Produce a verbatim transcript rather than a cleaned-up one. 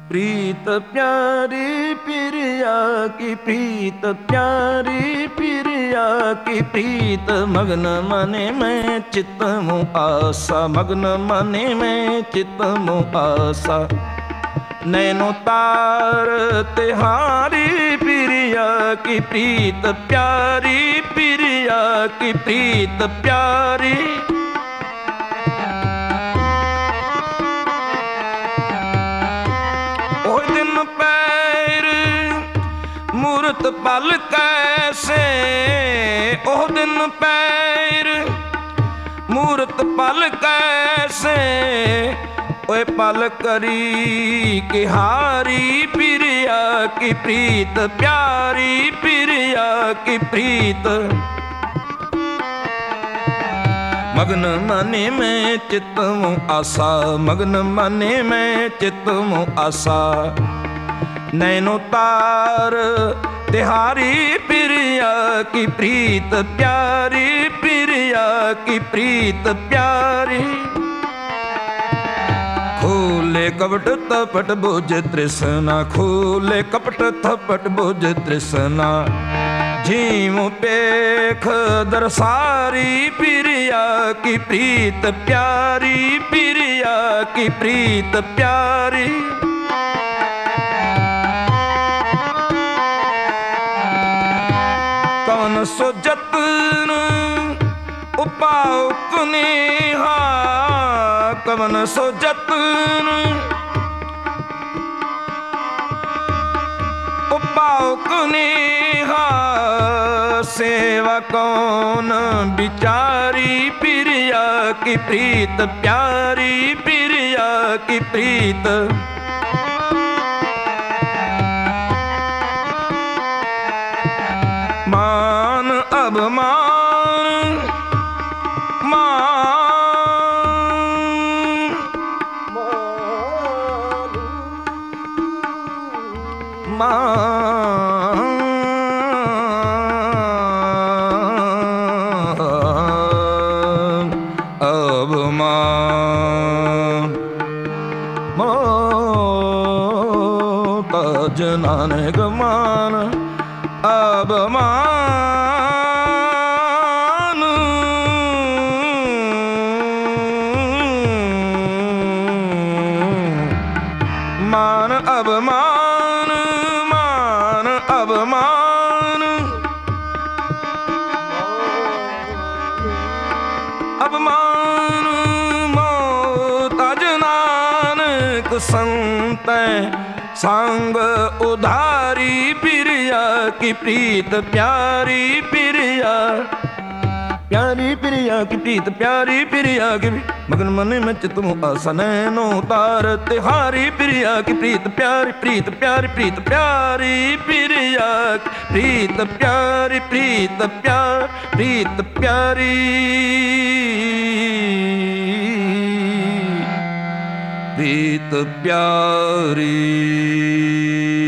प्रीत प्यारी प्रिया की प्रीत प्यारी प्रिया की प्रीत मग्न मने में चित्त मु आसा मग्न मने में चित्त मु आसा नैनो तार तिहारी प्रिया की प्रीत प्यारी प्रिया की प्रीत प्यारी मूरत पल कैसे ओह दिन पैर मूरत पल कैसे ओए पल करी कि हारी प्रिया की प्रीत प्यारी प्रिया की प्रीत मग्न मने में चित्त मु आसा मग्न मने में चित्त मु आसा नैनो तार तिहारी प्रिया की प्रीत प्यारी प्रिया की प्रीत प्यारी खोले कपट थपट बुझ तृष्णा खोले कपट थपट बुझ तृष्णा झीम पेख दरसारी प्रिया की प्रीत प्यारी प्रिया की प्रीत प्यारी कवन सो जतन उपाउ कुनेहा कवन सो जतन उपाउ कुनेहा सेवा कौन बिचारी प्रिया की प्रीत प्यारी प्रिया की प्रीत मान अभिमान मान मान अभिमान मोता जनाने गमान अभिमान मान अभिमान मान अभिमान अभिमान मोता नानक संत संग उधारी प्रिया की प्रीत प्यारी प्रिया प्यारी प्रिया की प्रीत प्यारी प्रिया की मगन मन में चित्त मु आसा नैनो तार तिहारी प्रिया की प्रीत प्यारी प्रीत प्यारी प्रीत प्यारी प्रिया प्रीत प्यारी प्रीत प्यार प्रीत प्यारी प्रीत प्यारी।